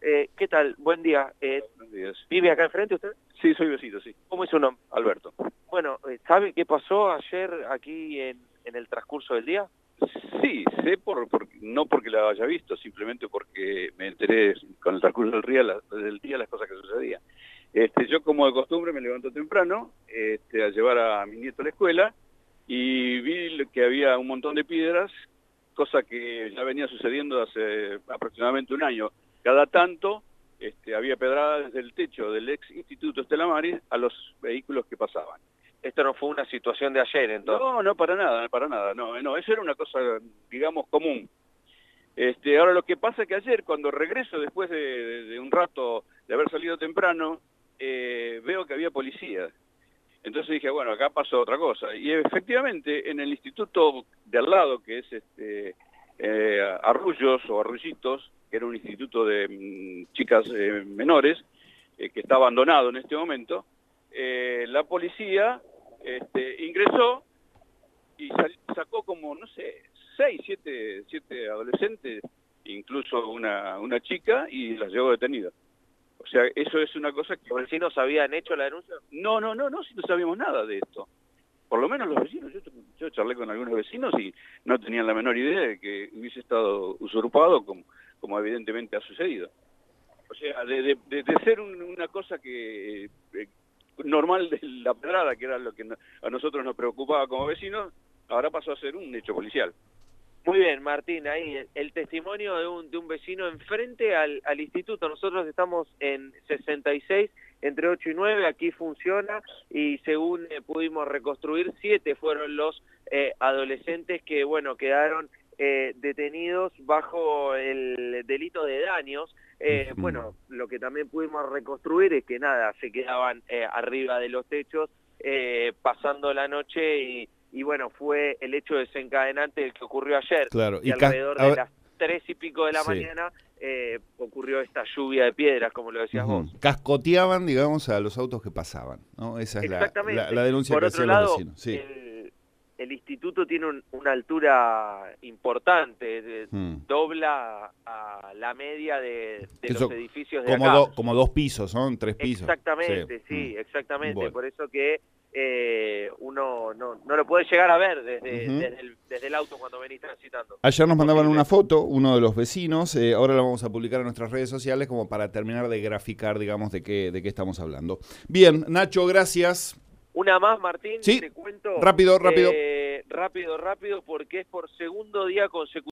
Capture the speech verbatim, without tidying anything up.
Eh, ¿Qué tal? Buen día. Eh, Buenos días. ¿Vive acá enfrente usted? Sí, soy vecino, sí. ¿Cómo es su nombre? Alberto. Bueno, eh, ¿sabe qué pasó ayer aquí en, en el transcurso del día? Sí, sé por, por no porque la haya visto, simplemente porque me enteré con el transcurso del día, la, del día las cosas que sucedían. Este, yo como de costumbre me levanto temprano este, a llevar a mi nieto a la escuela y vi que había un montón de piedras, cosa que ya venía sucediendo hace aproximadamente un año. Cada tanto este, había pedradas desde el techo del ex Instituto Estela Maris a los vehículos que pasaban. Esto no fue una situación de ayer, entonces. No, no, para nada, para nada, no, no, eso era una cosa, digamos, común. Este, ahora lo que pasa es que ayer, cuando regreso después de, de, de un rato de haber salido temprano, eh, veo que había policía. Entonces dije, bueno, acá pasó otra cosa. Y efectivamente, en el instituto de al lado, que es este, eh, Arrullos o Arrullitos, que era un instituto de mm, chicas eh, menores, eh, que está abandonado en este momento, eh, la policía este, ingresó y sal, sacó como, no sé, seis, siete, siete adolescentes, incluso una, una chica, y las llevó detenidas. O sea, eso es una cosa que... ¿Los vecinos habían hecho la denuncia? No, no, no, no, si no sabíamos nada de esto. Por lo menos los vecinos, yo, yo charlé con algunos vecinos y no tenían la menor idea de que hubiese estado usurpado como, como evidentemente ha sucedido. O sea, de, de, de, de ser un, una cosa que... Eh, normal de la pedrada, que era lo que a nosotros nos preocupaba como vecinos, ahora pasó a ser un hecho policial. Muy bien, Martín, ahí el, el testimonio de un, de un vecino enfrente al, al instituto. Nosotros estamos en sesenta y seis, entre ocho y nueve, aquí funciona, y según eh, pudimos reconstruir, siete fueron los eh, adolescentes que, bueno, quedaron eh, detenidos bajo el delito de daños. Eh, Mm. bueno, lo que también pudimos reconstruir es que nada, se quedaban eh, arriba de los techos eh, pasando la noche y, y bueno, fue el hecho desencadenante el que ocurrió ayer. Claro, y, y alrededor de las tres y pico de la sí. mañana eh, ocurrió esta lluvia de piedras, como lo decías Uh-huh. vos. Cascoteaban, digamos, a los autos que pasaban, ¿no? Esa es la, la, la denuncia Por que otro hacían lado, los vecinos. Sí. El, el instituto tiene un, una altura importante, de, Hmm. dobla a la media de, de los Eso, edificios de como acá. Do, como dos pisos, son tres pisos. Exactamente, sí, sí, sí exactamente. Bueno. Por eso que eh, uno no, no lo puede llegar a ver desde, Uh-huh. desde, el, desde el auto cuando venís transitando. Ayer nos mandaban Posible. una foto, uno de los vecinos, eh, ahora la vamos a publicar en nuestras redes sociales como para terminar de graficar, digamos, de qué, de qué estamos hablando. Bien, Nacho, gracias. Una más, Martín, Sí, te cuento. rápido, rápido. Eh, rápido, rápido, porque es por segundo día consecutivo.